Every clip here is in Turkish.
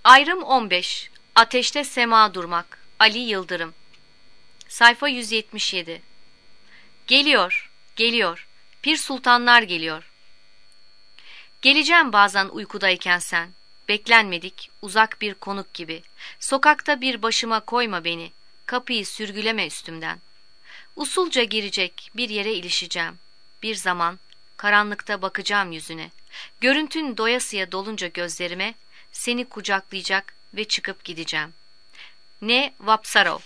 Ayrım 15. Ateşte sema durmak. Ali Yıldırım. Sayfa 177. Geliyor, geliyor. Pir sultanlar geliyor. Geleceğim bazen uykudayken sen. Beklenmedik, uzak bir konuk gibi. Sokakta bir başıma koyma beni. Kapıyı sürgüleme üstümden. Usulca girecek, bir yere ilişeceğim. Bir zaman, karanlıkta bakacağım yüzüne. Görüntün doyasıya dolunca gözlerime, seni kucaklayacak ve çıkıp gideceğim. Ne Vapsarov.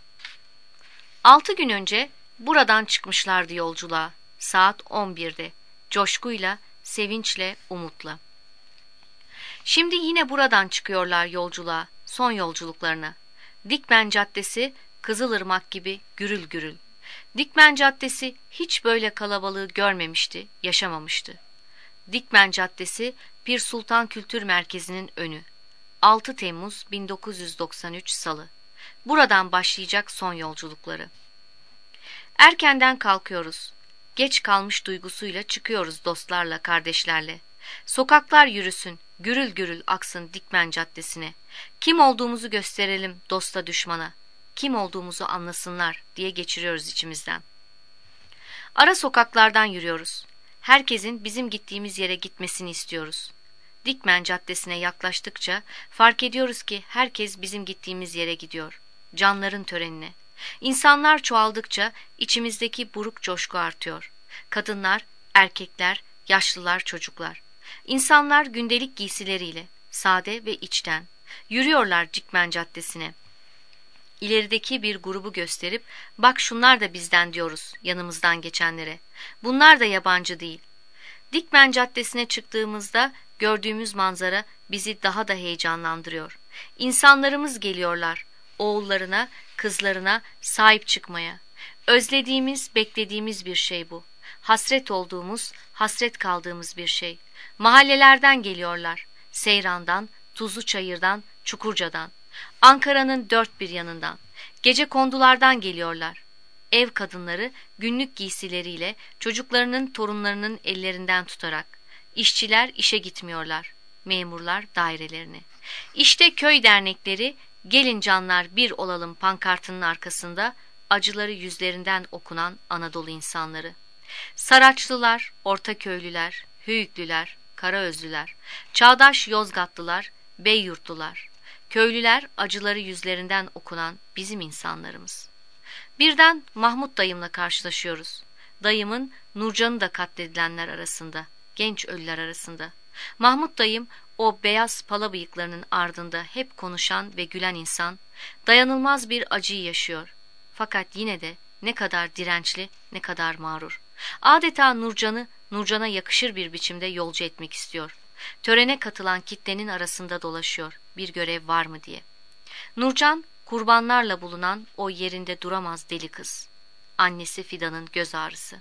6 gün önce buradan çıkmışlardı yolculuğa. Saat 11'de. Coşkuyla, sevinçle, umutla. Şimdi yine buradan çıkıyorlar yolculuğa, son yolculuklarına. Dikmen Caddesi, Kızılırmak gibi gürül gürül. Dikmen Caddesi hiç böyle kalabalığı görmemişti, yaşamamıştı. Dikmen Caddesi, Pir Sultan Kültür Merkezi'nin önü. 6 Temmuz 1993 Salı. Buradan başlayacak son yolculukları. Erkenden kalkıyoruz. Geç kalmış duygusuyla çıkıyoruz dostlarla, kardeşlerle. Sokaklar yürüsün, gürül gürül aksın Dikmen Caddesi'ne. Kim olduğumuzu gösterelim dosta düşmana. Kim olduğumuzu anlasınlar diye geçiriyoruz içimizden. Ara sokaklardan yürüyoruz. Herkesin bizim gittiğimiz yere gitmesini istiyoruz. Dikmen Caddesi'ne yaklaştıkça fark ediyoruz ki herkes bizim gittiğimiz yere gidiyor. Canların törenine. İnsanlar çoğaldıkça içimizdeki buruk coşku artıyor. Kadınlar, erkekler, yaşlılar, çocuklar. İnsanlar gündelik giysileriyle, sade ve içten, yürüyorlar Dikmen Caddesi'ne. İlerideki bir grubu gösterip, bak şunlar da bizden diyoruz yanımızdan geçenlere. Bunlar da yabancı değil. Dikmen Caddesi'ne çıktığımızda gördüğümüz manzara bizi daha da heyecanlandırıyor. İnsanlarımız geliyorlar, oğullarına, kızlarına sahip çıkmaya. Özlediğimiz, beklediğimiz bir şey bu. Hasret olduğumuz, hasret kaldığımız bir şey. Mahallelerden geliyorlar. Seyran'dan, Tuzluçayır'dan, Çukurca'dan. Ankara'nın dört bir yanından. Gecekondulardan geliyorlar. Ev kadınları günlük giysileriyle çocuklarının, torunlarının ellerinden tutarak. İşçiler işe gitmiyorlar. Memurlar dairelerine. İşte köy dernekleri, gelin canlar bir olalım pankartının arkasında acıları yüzlerinden okunan Anadolu insanları. Saraçlılar, Ortaköylüler, Hüyüklüler, Karaözlüler, çağdaş Yozgatlılar, Beyyurtlular. Köylüler acıları yüzlerinden okunan bizim insanlarımız. Birden Mahmut dayımla karşılaşıyoruz. Dayımın Nurcan'ı da katledilenler arasında, genç ölüler arasında. Mahmut dayım o beyaz pala bıyıklarının ardında hep konuşan ve gülen insan, dayanılmaz bir acıyı yaşıyor. Fakat yine de ne kadar dirençli, ne kadar mağrur. Adeta Nurcan'a yakışır bir biçimde yolcu etmek istiyor. Törene katılan kitlenin arasında dolaşıyor, bir görev var mı diye. Nurcan, kurbanlarla bulunan o yerinde duramaz deli kız. Annesi Fidan'ın göz ağrısı.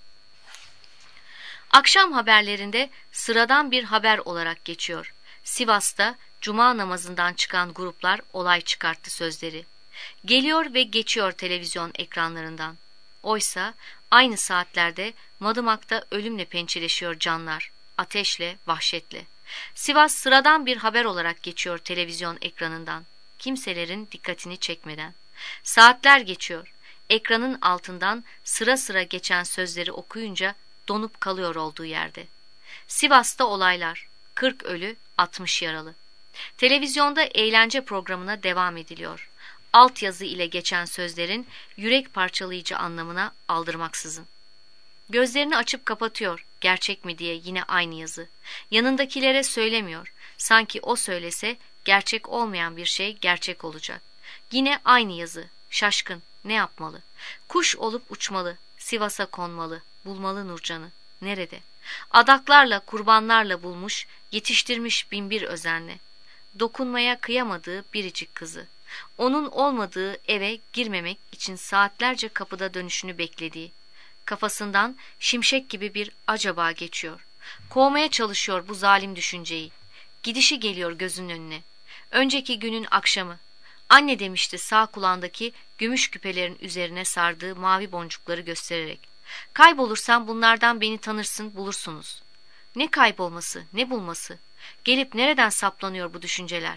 Akşam haberlerinde sıradan bir haber olarak geçiyor. Sivas'ta cuma namazından çıkan gruplar olay çıkarttı sözleri. Geliyor ve geçiyor televizyon ekranlarından. Oysa aynı saatlerde Madımak'ta ölümle pençeleşiyor canlar, ateşle, vahşetle. Sivas sıradan bir haber olarak geçiyor televizyon ekranından, kimselerin dikkatini çekmeden. Saatler geçiyor, ekranın altından sıra sıra geçen sözleri okuyunca donup kalıyor olduğu yerde. Sivas'ta olaylar, 40 ölü, 60 yaralı. Televizyonda eğlence programına devam ediliyor. Altyazı ile geçen sözlerin yürek parçalayıcı anlamına aldırmaksızın. Gözlerini açıp kapatıyor, gerçek mi diye yine aynı yazı. Yanındakilere söylemiyor, sanki o söylese gerçek olmayan bir şey gerçek olacak. Yine aynı yazı, şaşkın, ne yapmalı? Kuş olup uçmalı, Sivas'a konmalı, bulmalı Nurcan'ı. Nerede? Adaklarla, kurbanlarla bulmuş, yetiştirmiş binbir özenle. Dokunmaya kıyamadığı biricik kızı. Onun olmadığı eve girmemek için saatlerce kapıda dönüşünü beklediği. Kafasından şimşek gibi bir acaba geçiyor. Kovmaya çalışıyor bu zalim düşünceyi. Gidişi geliyor gözünün önüne. Önceki günün akşamı. Anne demişti sağ kulağındaki gümüş küpelerin üzerine sardığı mavi boncukları göstererek. Kaybolursam bunlardan beni tanırsın, bulursunuz. Ne kaybolması, ne bulması? Gelip nereden saplanıyor bu düşünceler?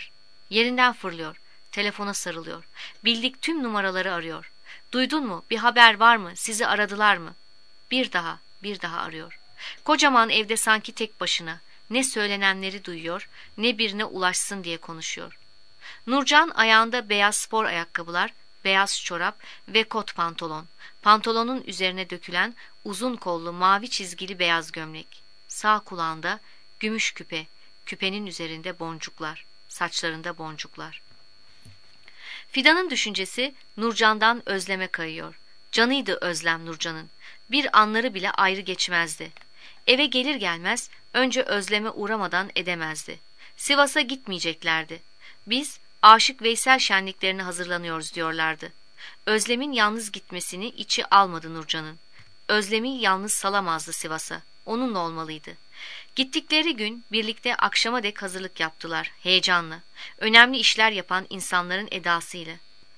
Yerinden fırlıyor. Telefona sarılıyor. Bildik tüm numaraları arıyor. Duydun mu? Bir haber var mı? Sizi aradılar mı? Bir daha arıyor. Kocaman evde sanki tek başına. Ne söylenenleri duyuyor, ne birine ulaşsın diye konuşuyor. Nurcan ayağında beyaz spor ayakkabılar, beyaz çorap ve kot pantolon. Pantolonun üzerine dökülen uzun kollu mavi çizgili beyaz gömlek. Sağ kulağında gümüş küpe, küpenin üzerinde boncuklar, saçlarında boncuklar. Fidan'ın düşüncesi Nurcan'dan Özlem'e kayıyor. Canıydı Özlem Nurcan'ın. Bir anları bile ayrı geçmezdi. Eve gelir gelmez önce Özlem'e uğramadan edemezdi. Sivas'a gitmeyeceklerdi. Biz Aşık Veysel şenliklerine hazırlanıyoruz diyorlardı. Özlem'in yalnız gitmesini içi almadı Nurcan'ın. Özlem'i yalnız salamazdı Sivas'a. Onunla olmalıydı. Gittikleri gün birlikte akşama dek hazırlık yaptılar, heyecanla. Önemli işler yapan insanların edasıyla.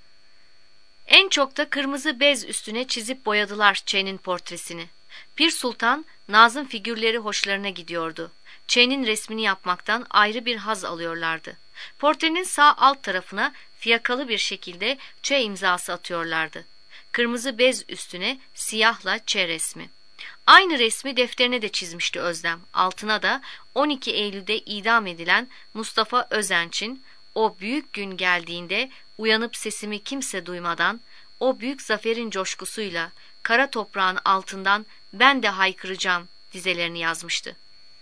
En çok da kırmızı bez üstüne çizip boyadılar Ç'nin portresini. Pir Sultan, Nazım figürleri hoşlarına gidiyordu. Ç'nin resmini yapmaktan ayrı bir haz alıyorlardı. Portrenin sağ alt tarafına fiyakalı bir şekilde Ç imzası atıyorlardı. Kırmızı bez üstüne siyahla Ç resmi. Aynı resmi defterine de çizmişti Özlem. Altına da 12 Eylül'de idam edilen Mustafa Özenç'in o büyük gün geldiğinde uyanıp sesimi kimse duymadan o büyük zaferin coşkusuyla kara toprağın altından ben de haykıracağım dizelerini yazmıştı.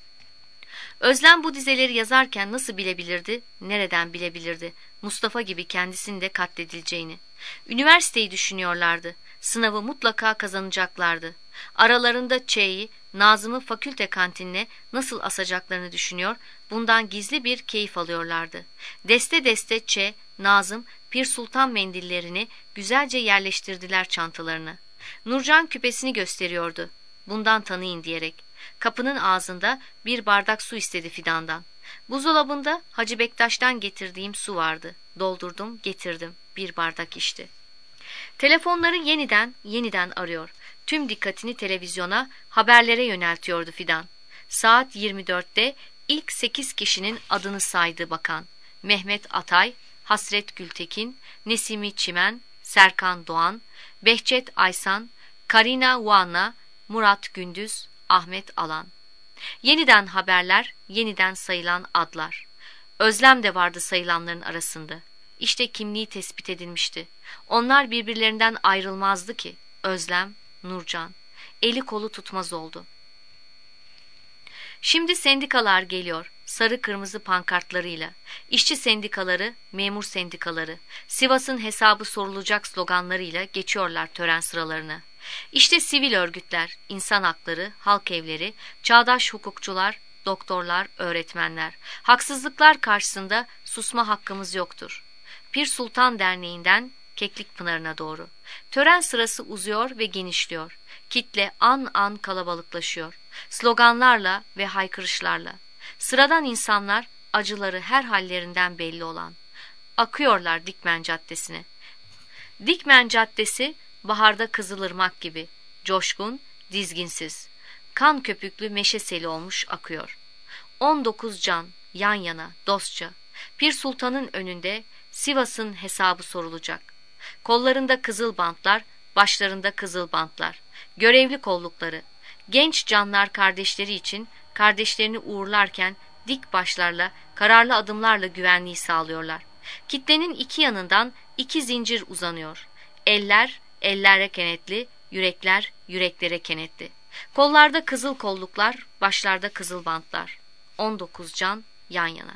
Özlem bu dizeleri yazarken nasıl bilebilirdi, nereden bilebilirdi Mustafa gibi kendisinin de katledileceğini? Üniversiteyi düşünüyorlardı. Sınavı mutlaka kazanacaklardı. Aralarında Ç'yi, Nazım'ı fakülte kantinine nasıl asacaklarını düşünüyor, bundan gizli bir keyif alıyorlardı. Deste deste Ç, Nazım, Pir Sultan mendillerini güzelce yerleştirdiler çantalarına. Nurcan küpesini gösteriyordu. Bundan tanıyın diyerek. Kapının ağzında bir bardak su istedi Fidan'dan. Buzdolabında Hacı Bektaş'tan getirdiğim su vardı. Doldurdum, getirdim. Bir bardak içti. Telefonları yeniden arıyor. Tüm dikkatini televizyona, haberlere yöneltiyordu Fidan. Saat 24'te ilk 8 kişinin adını saydı bakan. Mehmet Atay, Hasret Gültekin, Nesimi Çimen, Serkan Doğan, Behçet Aysan, Karina Vuana, Murat Gündüz, Ahmet Alan. Yeniden haberler, yeniden sayılan adlar. Özlem de vardı sayılanların arasında. İşte kimliği tespit edilmişti. Onlar birbirlerinden ayrılmazdı ki. Özlem, Nurcan. Eli kolu tutmaz oldu. Şimdi sendikalar geliyor. Sarı kırmızı pankartlarıyla. İşçi sendikaları, memur sendikaları, Sivas'ın hesabı sorulacak sloganlarıyla geçiyorlar tören sıralarına. İşte sivil örgütler, insan hakları, halk evleri, çağdaş hukukçular, doktorlar, öğretmenler. Haksızlıklar karşısında susma hakkımız yoktur. Pir Sultan Derneği'nden Keklikpınarı'na doğru. Tören sırası uzuyor ve genişliyor. Kitle an an kalabalıklaşıyor. Sloganlarla ve haykırışlarla. Sıradan insanlar acıları her hallerinden belli olan. Akıyorlar Dikmen Caddesi'ne. Dikmen Caddesi baharda Kızılırmak gibi. Coşkun, dizginsiz. Kan köpüklü meşe seli olmuş akıyor. 19 can yan yana dostça. Pir Sultan'ın önünde Sivas'ın hesabı sorulacak. Kollarında kızıl bantlar, başlarında kızıl bantlar. Görevli kollukları. Genç canlar kardeşleri için kardeşlerini uğurlarken dik başlarla, kararlı adımlarla güvenliği sağlıyorlar. Kitlenin iki yanından iki zincir uzanıyor. Eller, ellere kenetli, yürekler, yüreklere kenetli. Kollarda kızıl kolluklar, başlarda kızıl bantlar. 19 can yan yana.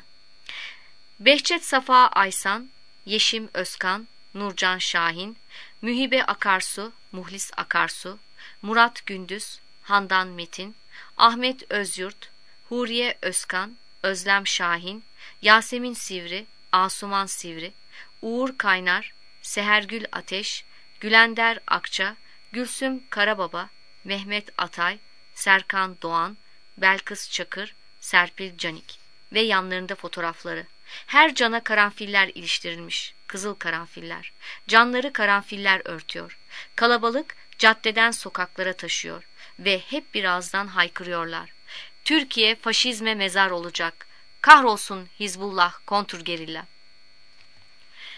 Behçet Safa Aysan, Yeşim Özkan, Nurcan Şahin, Mühibe Akarsu, Muhlis Akarsu, Murat Gündüz, Handan Metin, Ahmet Özyurt, Huriye Özkan, Özlem Şahin, Yasemin Sivri, Asuman Sivri, Uğur Kaynar, Sehergül Ateş, Gülender Akça, Gülsüm Karababa, Mehmet Atay, Serkan Doğan, Belkıs Çakır, Serpil Canik ve yanlarında fotoğrafları. Her cana karanfiller iliştirilmiş, kızıl karanfiller. Canları karanfiller örtüyor. Kalabalık caddeden sokaklara taşıyor ve hep bir ağızdan haykırıyorlar. Türkiye faşizme mezar olacak. Kahrolsun Hizbullah kontrgerilla.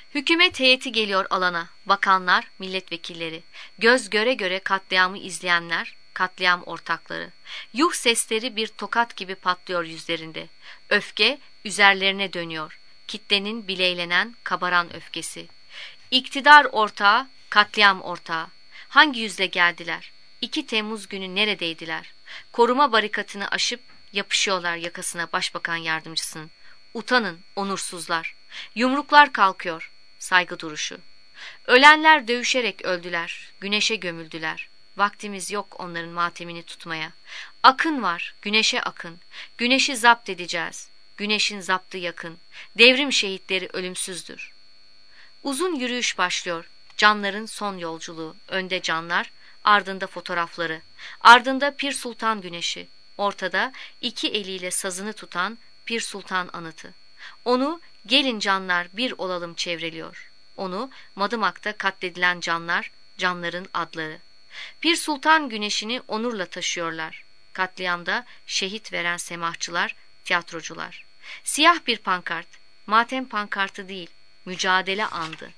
Hükümet heyeti geliyor alana, bakanlar, milletvekilleri, göz göre göre katliamı izleyenler, katliam ortakları. Yuh sesleri bir tokat gibi patlıyor yüzlerinde. Öfke üzerlerine dönüyor. Kitlenin bileylenen, kabaran öfkesi. İktidar ortağı, katliam ortağı. Hangi yüzle geldiler? 2 Temmuz günü neredeydiler? Koruma barikatını aşıp yapışıyorlar yakasına başbakan yardımcısının. Utanın, onursuzlar. Yumruklar kalkıyor. Saygı duruşu. Ölenler dövüşerek öldüler. Güneşe gömüldüler. Vaktimiz yok onların matemini tutmaya. Akın var, güneşe akın. Güneşi zapt edeceğiz. Güneşin zaptı yakın. Devrim şehitleri ölümsüzdür. Uzun yürüyüş başlıyor. Canların son yolculuğu. Önde canlar, ardında fotoğrafları. Ardında Pir Sultan güneşi. Ortada 2 eliyle sazını tutan Pir Sultan anıtı. Onu gelin canlar bir olalım çevreliyor. Onu Madımak'ta katledilen canlar, canların adları. Pir Sultan güneşini onurla taşıyorlar. Katliamda şehit veren semahçılar, tiyatrocular. Siyah bir pankart, matem pankartı değil, mücadele andı.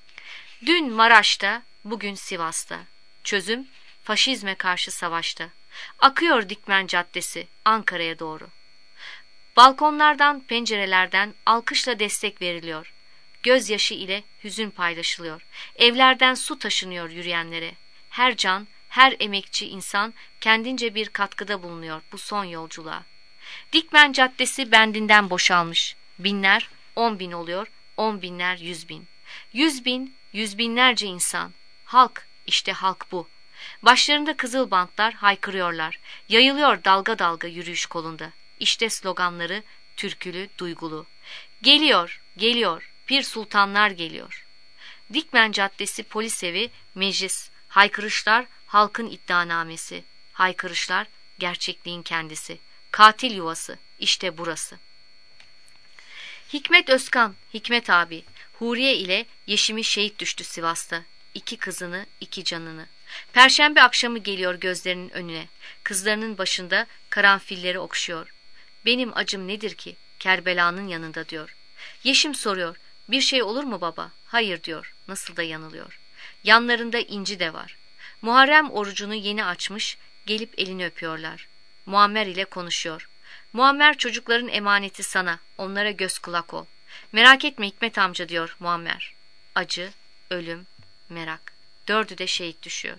Dün Maraş'ta, bugün Sivas'ta. Çözüm, faşizme karşı savaşta. Akıyor Dikmen Caddesi, Ankara'ya doğru. Balkonlardan, pencerelerden alkışla destek veriliyor. Gözyaşı ile hüzün paylaşılıyor. Evlerden su taşınıyor yürüyenlere. Her can, her emekçi insan kendince bir katkıda bulunuyor bu son yolculuğa. Dikmen Caddesi bendinden boşalmış. Binler 10.000 oluyor, 10.000'ler 100.000. 100.000, yüz binlerce insan. Halk, işte halk bu. Başlarında kızıl bantlar haykırıyorlar. Yayılıyor dalga dalga yürüyüş kolunda. İşte sloganları türkülü, duygulu. Geliyor, geliyor, Pir Sultanlar geliyor. Dikmen Caddesi polis evi, meclis. Haykırışlar halkın iddianamesi. Haykırışlar gerçekliğin kendisi. Katil yuvası, işte burası. Hikmet Özkan, Hikmet abi, Huriye ile Yeşim'i şehit düştü Sivas'ta. 2 kızını, 2 canını. Perşembe akşamı geliyor gözlerinin önüne. Kızlarının başında karanfilleri okşuyor. Benim acım nedir ki? Kerbela'nın yanında diyor. Yeşim soruyor. Bir şey olur mu baba? Hayır diyor. Nasıl da yanılıyor. Yanlarında İnci de var. Muharrem orucunu yeni açmış, gelip elini öpüyorlar. Muammer ile konuşuyor. Muammer çocukların emaneti sana, onlara göz kulak ol. Merak etme Hikmet amca diyor Muammer. Acı, ölüm, merak. 4'ü de şehit düşüyor.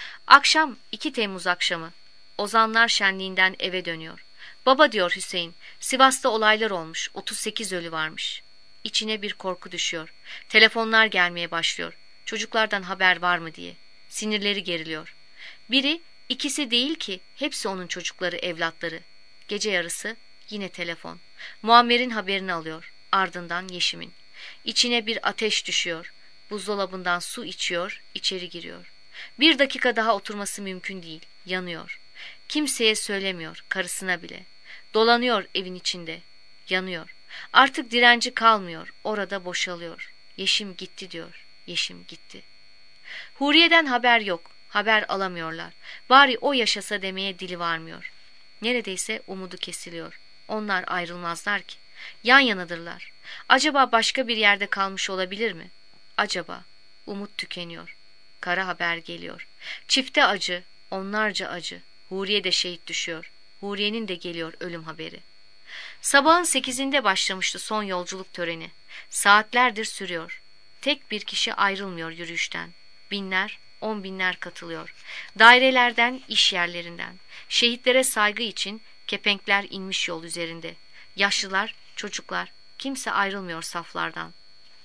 Akşam 2 Temmuz akşamı. Ozanlar şenliğinden eve dönüyor. Baba diyor Hüseyin, Sivas'ta olaylar olmuş, 38 ölü varmış. İçine bir korku düşüyor. Telefonlar gelmeye başlıyor. Çocuklardan haber var mı diye. Sinirleri geriliyor. Biri, ikisi değil ki, hepsi onun çocukları, evlatları. Gece yarısı yine telefon. Muammer'in haberini alıyor. Ardından Yeşim'in. İçine bir ateş düşüyor. Buzdolabından su içiyor, içeri giriyor. 1 dakika daha oturması mümkün değil. Yanıyor. Kimseye söylemiyor, karısına bile. Dolanıyor evin içinde. Yanıyor. Artık direnci kalmıyor. Orada boşalıyor. Yeşim gitti diyor. Yeşim gitti. Huriye'den haber yok. Haber alamıyorlar. Bari o yaşasa demeye dili varmıyor. Neredeyse umudu kesiliyor. Onlar ayrılmazlar ki. Yan yanadırlar. Acaba başka bir yerde kalmış olabilir mi? Acaba? Umut tükeniyor. Kara haber geliyor. Çifte acı, onlarca acı. Huriye de şehit düşüyor. Huriye'nin de geliyor ölüm haberi. Sabahın 8'inde başlamıştı son yolculuk töreni. Saatlerdir sürüyor. Tek bir kişi ayrılmıyor yürüyüşten. Binler, 10.000'ler katılıyor. Dairelerden, iş yerlerinden. Şehitlere saygı için kepenkler inmiş yol üzerinde. Yaşlılar, çocuklar, kimse ayrılmıyor saflardan.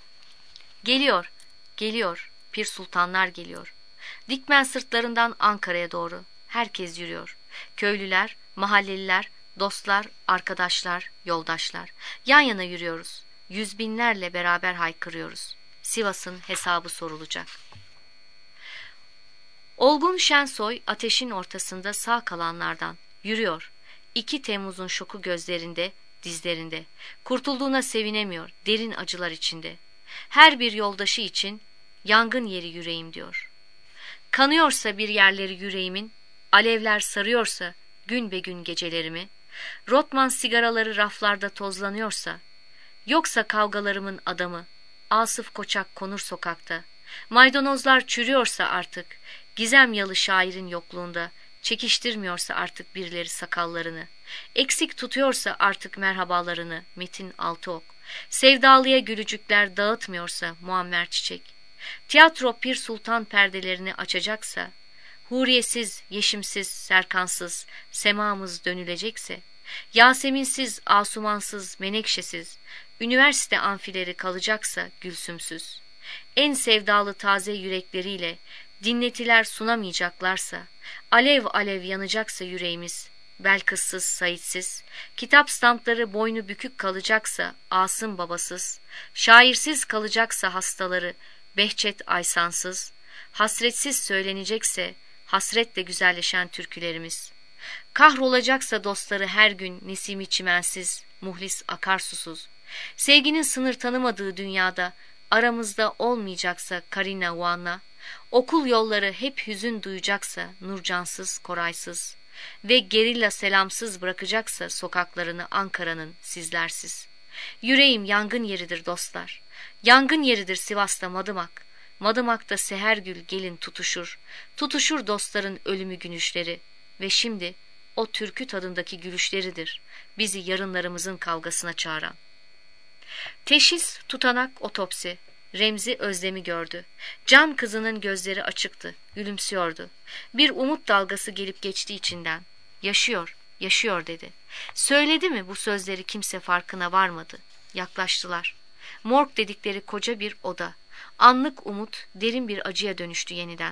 Geliyor, geliyor, Pir Sultanlar geliyor. Dikmen sırtlarından Ankara'ya doğru. Herkes yürüyor. Köylüler, mahalleliler, dostlar, arkadaşlar, yoldaşlar. Yan yana yürüyoruz. 100.000'lerle beraber haykırıyoruz. Sivas'ın hesabı sorulacak. Olgun Şensoy ateşin ortasında sağ kalanlardan yürüyor. 2 Temmuz'un şoku gözlerinde, dizlerinde. Kurtulduğuna sevinemiyor, derin acılar içinde. Her bir yoldaşı için yangın yeri yüreğim diyor. Kanıyorsa bir yerleri yüreğimin, alevler sarıyorsa gün be gün gecelerimi, Rotman sigaraları raflarda tozlanıyorsa, yoksa kavgalarımın adamı, Asıf Koçak konur sokakta. Maydanozlar çürüyorsa artık, gizem yalı şairin yokluğunda, çekiştirmiyorsa artık birileri sakallarını, eksik tutuyorsa artık merhabalarını Metin Altıok, sevdalıya gülücükler dağıtmıyorsa Muammer Çiçek, tiyatro Pir Sultan perdelerini açacaksa, Huriyesiz, Yeşimsiz, Serkansız, semamız dönülecekse, Yaseminsiz, Asumansız, Menekşesiz, üniversite amfileri kalacaksa gülsümsüz, en sevdalı taze yürekleriyle dinletiler sunamayacaklarsa, alev alev yanacaksa yüreğimiz, Belkıssız, Saitsiz, kitap stampları boynu bükük kalacaksa Asım babasız, şairsiz kalacaksa hastaları Behçet Aysansız, hasretsiz söylenecekse hasretle güzelleşen türkülerimiz, kahrolacaksa dostları her gün Nesimi çimensiz, muhlis akarsusuz, sevginin sınır tanımadığı dünyada aramızda olmayacaksa Karina Uanna, okul yolları hep hüzün duyacaksa Nurcansız, Koraysız ve gerilla selamsız bırakacaksa sokaklarını Ankara'nın sizlersiz. Yüreğim yangın yeridir dostlar, yangın yeridir Sivas'ta Madımak, Madımak'ta sehergül gelin tutuşur, tutuşur dostların ölümü günüşleri ve şimdi o türkü tadındaki gülüşleridir bizi yarınlarımızın kavgasına çağıran. Teşhis, tutanak, otopsi. Remzi Özlem'i gördü. Can kızının gözleri açıktı, gülümsüyordu. Bir umut dalgası gelip geçti içinden. Yaşıyor, yaşıyor dedi. Söyledi mi bu sözleri kimse farkına varmadı. Yaklaştılar. Morg dedikleri koca bir oda. Anlık umut derin bir acıya dönüştü yeniden.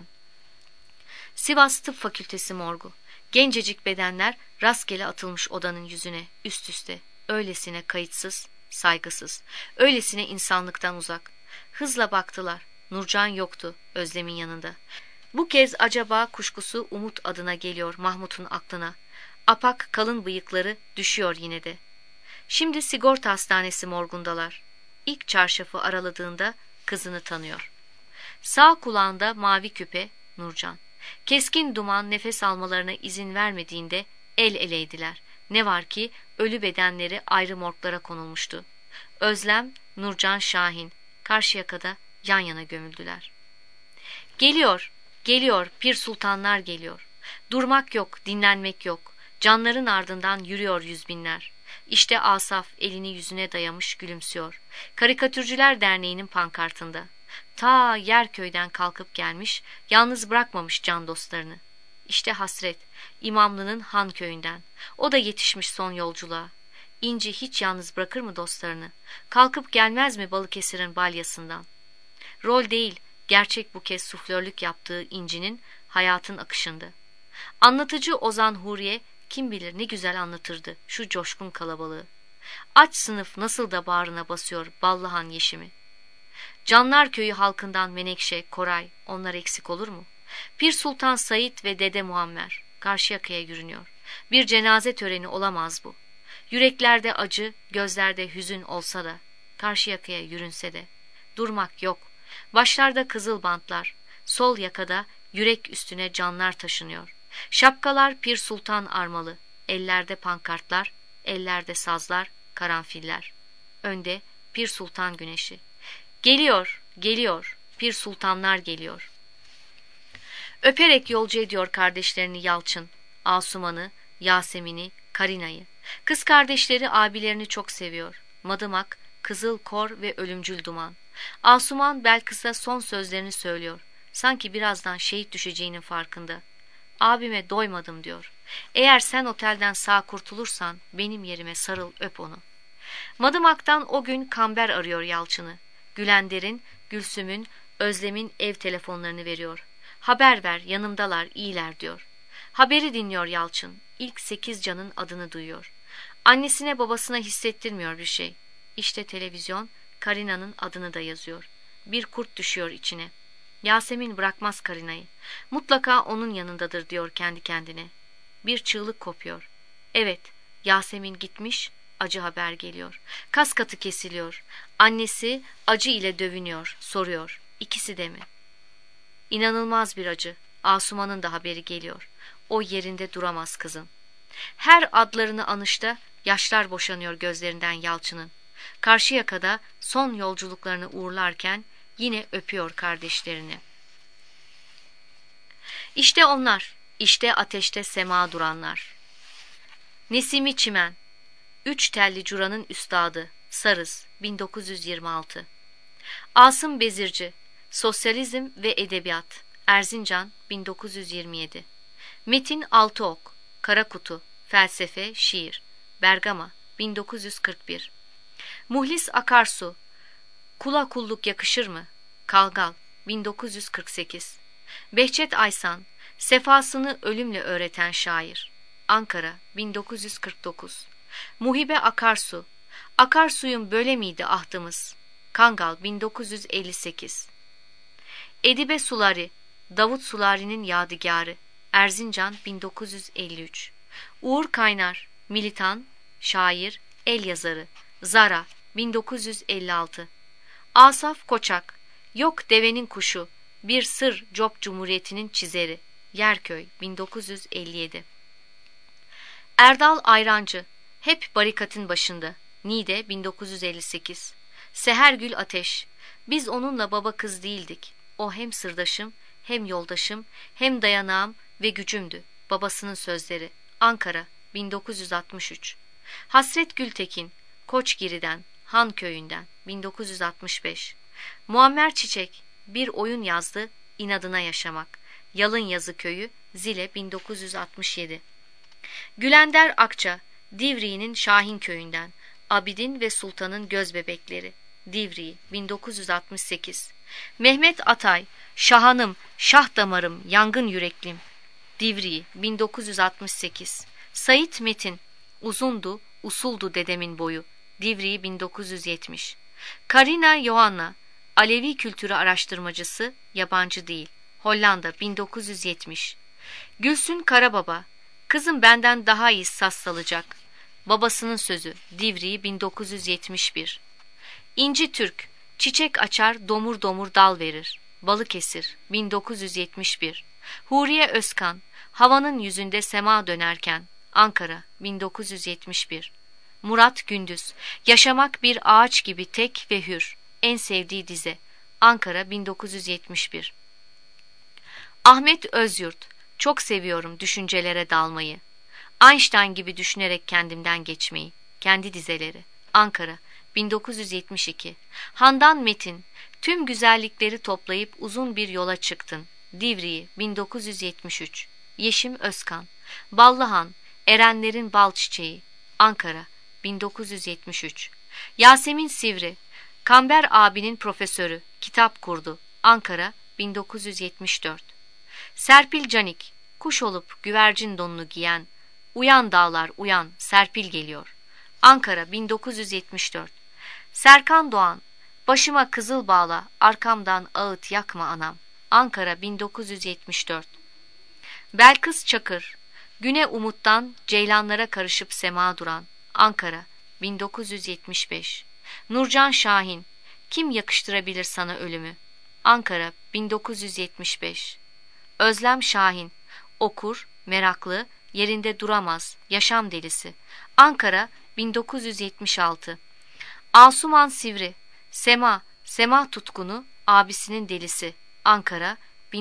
Sivas Tıp Fakültesi morgu. Gencecik bedenler rastgele atılmış odanın yüzüne, üst üste. Öylesine kayıtsız, saygısız. Öylesine insanlıktan uzak. Hızla baktılar. Nurcan yoktu Özlem'in yanında. Bu kez acaba kuşkusu Umut adına geliyor Mahmut'un aklına. Apak kalın bıyıkları düşüyor yine de. Şimdi sigorta hastanesi morgundalar. İlk çarşafı araladığında kızını tanıyor. Sağ kulağında mavi küpe Nurcan. Keskin duman nefes almalarına izin vermediğinde el eleydiler. Ne var ki ölü bedenleri ayrı morglara konulmuştu. Özlem, Nurcan Şahin Karşıyaka'da yan yana gömüldüler. Geliyor, geliyor, pir sultanlar geliyor. Durmak yok, dinlenmek yok. Canların ardından yürüyor yüz binler. İşte Asaf elini yüzüne dayamış gülümsüyor. Karikatürcüler Derneği'nin pankartında. Ta Yerköy'den kalkıp gelmiş, yalnız bırakmamış can dostlarını. İşte Hasret, İmamlı'nın Han köyünden. O da yetişmiş son yolculuğa. İnci hiç yalnız bırakır mı dostlarını? Kalkıp gelmez mi Balıkesir'in balyasından? Rol değil, gerçek bu kez suflörlük yaptığı İnci'nin hayatın akışında. Anlatıcı Ozan Huriye kim bilir ne güzel anlatırdı şu coşkun kalabalığı. Aç sınıf nasıl da bağrına basıyor Ballıhan Yeşimi. Canlar Köyü halkından Menekşe, Koray, onlar eksik olur mu? Pir Sultan Said ve Dede Muammer Karşıyaka'ya yürünüyor. Bir cenaze töreni olamaz bu. Yüreklerde acı, gözlerde hüzün olsa da, Karşıyaka'ya yürünse de, durmak yok. Başlarda kızıl bantlar, sol yakada yürek üstüne canlar taşınıyor. Şapkalar Pir Sultan armalı, ellerde pankartlar, ellerde sazlar, karanfiller. Önde Pir Sultan güneşi. Geliyor, geliyor, Pir Sultanlar geliyor. Öperek yolcu ediyor kardeşlerini Yalçın, Asuman'ı, Yasemin'i, Karina'yı. Kız kardeşleri abilerini çok seviyor. Madımak, kızıl kor ve ölümcül duman. Asuman Belkıs'a son sözlerini söylüyor. Sanki birazdan şehit düşeceğinin farkında. Abime doymadım diyor. Eğer sen otelden sağ kurtulursan benim yerime sarıl öp onu. Madımak'tan o gün Kamber arıyor Yalçın'ı. Gülender'in, Gülsüm'ün, Özlem'in ev telefonlarını veriyor. Haber ver yanımdalar iyiler diyor. Haberi dinliyor Yalçın. İlk 8 canın adını duyuyor. Annesine babasına hissettirmiyor bir şey. İşte televizyon Karina'nın adını da yazıyor. Bir kurt düşüyor içine. Yasemin bırakmaz Karina'yı. Mutlaka onun yanındadır diyor kendi kendine. Bir çığlık kopuyor. Evet, Yasemin gitmiş, acı haber geliyor. Kas katı kesiliyor. Annesi acı ile dövünüyor, soruyor. İkisi de mi? İnanılmaz bir acı. Asuman'ın da haberi geliyor. O yerinde duramaz kızın. Her adlarını anışta yaşlar boşanıyor gözlerinden Yalçın'ın. Karşıyaka'da son yolculuklarını uğurlarken yine öpüyor kardeşlerini. İşte onlar, işte ateşte sema duranlar. Nesimi Çimen, Üç Telli Cura'nın üstadı, Sarız, 1926. Asım Bezirci, Sosyalizm ve Edebiyat, Erzincan, 1927. Metin Altıok, Kara Kutu, Felsefe, Şiir, Bergama, 1941. Muhlis Akarsu, Kula kulluk yakışır mı? Kalgal, 1948. Behçet Aysan, Sefasını ölümle öğreten şair, Ankara, 1949. Muhibe Akarsu, Akarsuyun böyle miydi ahdımız? Kangal, 1958. Edibe Sulari, Davut Sulari'nin yadigarı, Erzincan, 1953. Uğur Kaynar, militan, şair, el yazarı, Zara, 1956. Asaf Koçak, Yok devenin kuşu, bir sır Job Cumhuriyeti'nin çizeri, Yerköy, 1957. Erdal Ayrancı, hep barikatın başında, Niğde, 1958. Sehergül Ateş, biz onunla baba kız değildik. O hem sırdaşım, hem yoldaşım, hem dayanağım ve gücümdü. Babasının sözleri, Ankara, 1963. Hasret Gültekin, Koçgiri'den, Han Köyü'nden, 1965. Muammer Çiçek, bir oyun yazdı, inadına yaşamak. Yalınyazı Köyü, Zile, 1967. Gülender Akça, Divriği'nin Şahin Köyü'nden, Abidin ve Sultan'ın göz bebekleri, Divriği, 1968. Mehmet Atay, Şahanım, şah damarım, yangın yüreklim, Divriği, 1968. Sait Metin, uzundu, usuldu dedemin boyu, Divriği, 1970. Karina Joanna, Alevi kültürü araştırmacısı, yabancı değil, Hollanda, 1970. Gülsün Karababa, kızım benden daha iyi saz salacak, babasının sözü, Divriği, 1971. İnci Türk, çiçek açar, domur domur dal verir, Balıkesir, 1971. Huriye Özkan, havanın yüzünde sema dönerken, Ankara, 1971. Murat Gündüz, yaşamak bir ağaç gibi tek ve hür, en sevdiği dize, Ankara, 1971. Ahmet Özyurt, çok seviyorum düşüncelere dalmayı, Einstein gibi düşünerek kendimden geçmeyi, kendi dizeleri, Ankara, 1972. Handan Metin, tüm güzellikleri toplayıp uzun bir yola çıktın, Divriği, 1973. Yeşim Özkan, Ballıhan, Erenlerin Bal Çiçeği, Ankara, 1973. Yasemin Sivri, Kamber abinin profesörü, kitap kurdu, Ankara, 1974. Serpil Canik, kuş olup güvercin donunu giyen, uyan dağlar uyan, Serpil geliyor, Ankara, 1974. Serkan Doğan, başıma kızıl bağla, arkamdan ağıt yakma anam, Ankara, 1974. Belkıs Çakır, güne umuttan ceylanlara karışıp sema duran, Ankara, 1975. Nurcan Şahin, kim yakıştırabilir sana ölümü, Ankara, 1975. Özlem Şahin, okur, meraklı, yerinde duramaz, yaşam delisi, Ankara, 1976. Asuman Sivri, Sema, Sema tutkunu, abisinin delisi, Ankara,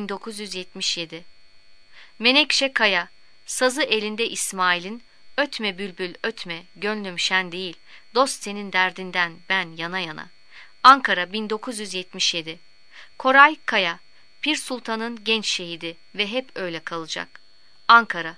1977. Menekşe Kaya, sazı elinde İsmail'in, ötme bülbül ötme, gönlüm şen değil, dost senin derdinden ben yana yana, Ankara, 1977. Koray Kaya, Pir Sultan'ın genç şehidi ve hep öyle kalacak, Ankara,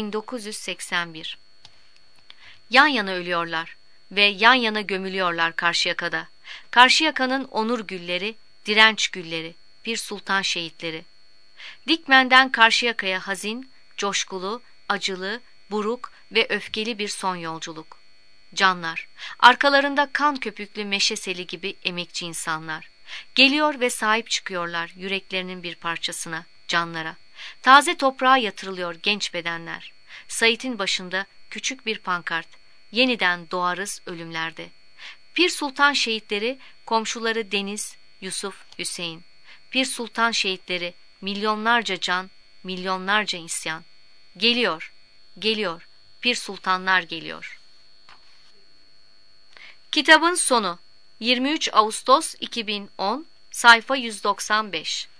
1981. Yan yana ölüyorlar ve yan yana gömülüyorlar Karşıyaka'da. Karşıyaka'nın onur gülleri, direnç gülleri, Pir Sultan şehitleri. Dikmen'den Karşıyaka'ya hazin, coşkulu, acılı, buruk ve öfkeli bir son yolculuk. Canlar, arkalarında kan köpüklü meşe seli gibi emekçi insanlar. Geliyor ve sahip çıkıyorlar yüreklerinin bir parçasına, canlara. Taze toprağa yatırılıyor genç bedenler. Sait'in başında küçük bir pankart. Yeniden doğarız ölümlerde. Pir Sultan şehitleri, komşuları Deniz, Yusuf, Hüseyin. Pir Sultan şehitleri, milyonlarca can, milyonlarca isyan. Geliyor, geliyor, Pir Sultanlar geliyor. Kitabın sonu 23 Ağustos 2010 sayfa 195